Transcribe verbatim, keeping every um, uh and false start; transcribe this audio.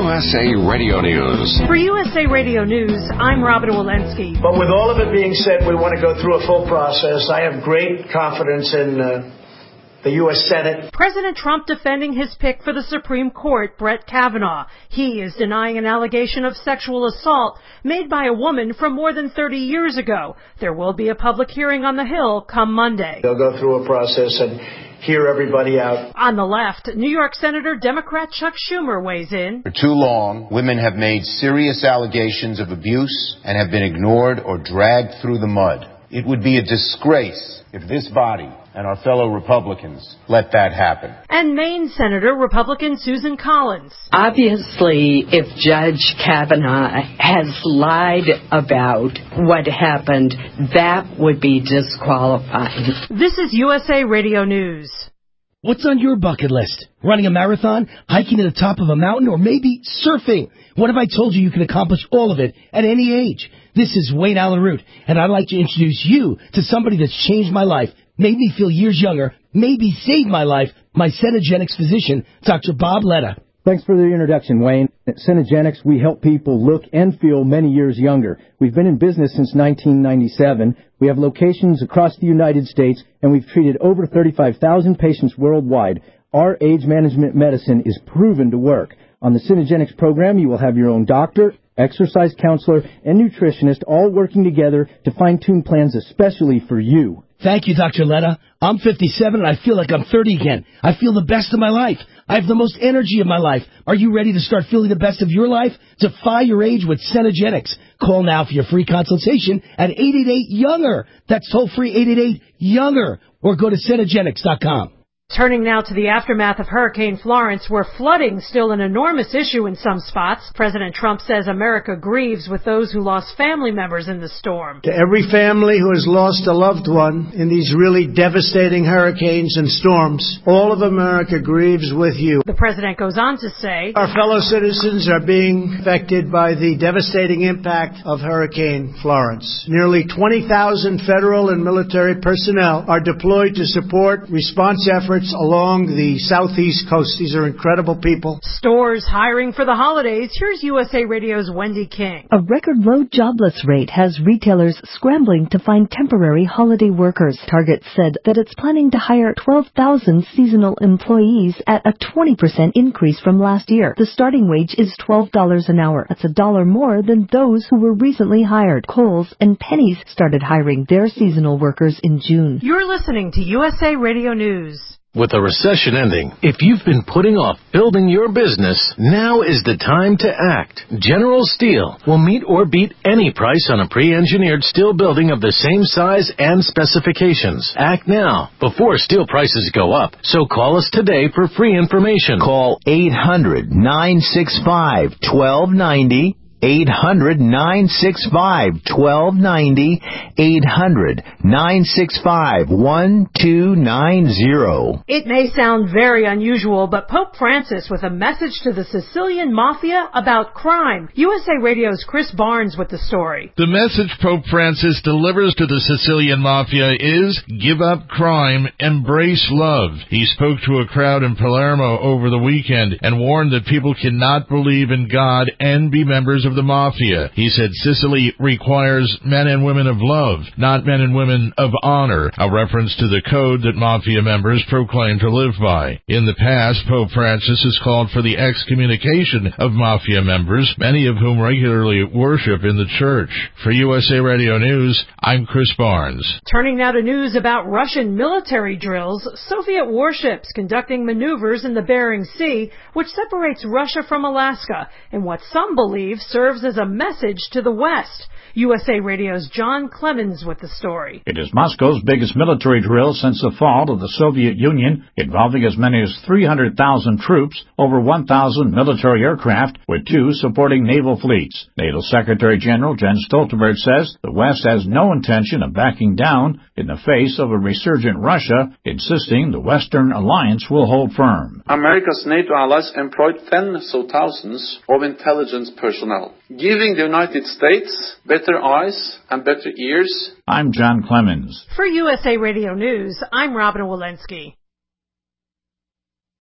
S A Radio News. For U S A Radio News, I'm Robin Walensky. But with all of it being said, we want to go through a full process. I have great confidence in uh, the U S Senate. President Trump defending his pick for the Supreme Court, Brett Kavanaugh. He is denying an allegation of sexual assault made by a woman from more than thirty years ago. There will be a public hearing on the Hill come Monday. They'll go through a process and hear everybody out. On the left, New York Senator Democrat Chuck Schumer weighs in. For too long, women have made serious allegations of abuse and have been ignored or dragged through the mud. It would be a disgrace if this body and our fellow Republicans let that happen. And Maine Senator Republican Susan Collins. Obviously, if Judge Kavanaugh has lied about what happened, that would be disqualifying. This is U S A Radio News. What's on your bucket list? Running a marathon, hiking to the top of a mountain, or maybe surfing? What if I told you you can accomplish all of it at any age? This is Wayne Allen Root, and I'd like to introduce you to somebody that's changed my life, made me feel years younger, maybe saved my life, my Cenegenics physician, Doctor Bob Letta. Thanks for the introduction, Wayne. At Cenegenics, we help people look and feel many years younger. We've been in business since nineteen ninety-seven. We have locations across the United States, and we've treated over thirty-five thousand patients worldwide. Our age management medicine is proven to work. On the Cenegenics program, you will have your own doctor, exercise counselor, and nutritionist all working together to fine-tune plans especially for you. Thank you, Doctor Letta. I'm fifty-seven and I feel like I'm thirty again. I feel the best of my life. I have the most energy of my life. Are you ready to start feeling the best of your life? Defy your age with Cenegenics. Call now for your free consultation at eight eight eight, younger. That's toll free eight eight eight, younger. Or go to Cenegenics dot com. Turning now to the aftermath of Hurricane Florence, where flooding still an enormous issue in some spots. President Trump says America grieves with those who lost family members in the storm. To every family who has lost a loved one in these really devastating hurricanes and storms, all of America grieves with you. The president goes on to say, our fellow citizens are being affected by the devastating impact of Hurricane Florence. Nearly twenty thousand federal and military personnel are deployed to support response efforts along the southeast coast. These are incredible people. Stores hiring for the holidays. Here's U S A Radio's Wendy King. A record low jobless rate has retailers scrambling to find temporary holiday workers. Target said that it's planning to hire twelve thousand seasonal employees at a twenty percent increase from last year. The starting wage is twelve dollars an hour. That's a dollar more than those who were recently hired. Kohl's and Penny's started hiring their seasonal workers in June. You're listening to U S A Radio News. With the recession ending, if you've been putting off building your business, now is the time to act. General Steel will meet or beat any price on a pre-engineered steel building of the same size and specifications. Act now, before steel prices go up. So call us today for free information. Call eight hundred, nine six five, one two nine zero. eight hundred, nine six five, one two nine zero. eight hundred, nine six five, one two nine zero. It may sound very unusual, but Pope Francis with a message to the Sicilian Mafia about crime. U S A Radio's Chris Barnes with the story. The message Pope Francis delivers to the Sicilian Mafia is, give up crime, embrace love. He spoke to a crowd in Palermo over the weekend and warned that people cannot believe in God and be members of the Mafia. He said Sicily requires men and women of love, not men and women of honor, a reference to the code that Mafia members proclaim to live by. In the past, Pope Francis has called for the excommunication of Mafia members, many of whom regularly worship in the church. For U S A Radio News, I'm Chris Barnes. Turning now to news about Russian military drills, Soviet warships conducting maneuvers in the Bering Sea, which separates Russia from Alaska, in what some believe serves as a message to the West. U S A Radio's John Clemens with the story. It is Moscow's biggest military drill since the fall of the Soviet Union, involving as many as three hundred thousand troops, over one thousand military aircraft, with two supporting naval fleets. NATO Secretary General Jens Stoltenberg says the West has no intention of backing down in the face of a resurgent Russia, insisting the Western alliance will hold firm. America's NATO allies employed tens of thousands of intelligence personnel, giving the United States better eyes and better ears. I'm John Clemens. For U S A Radio News, I'm Robin Walensky.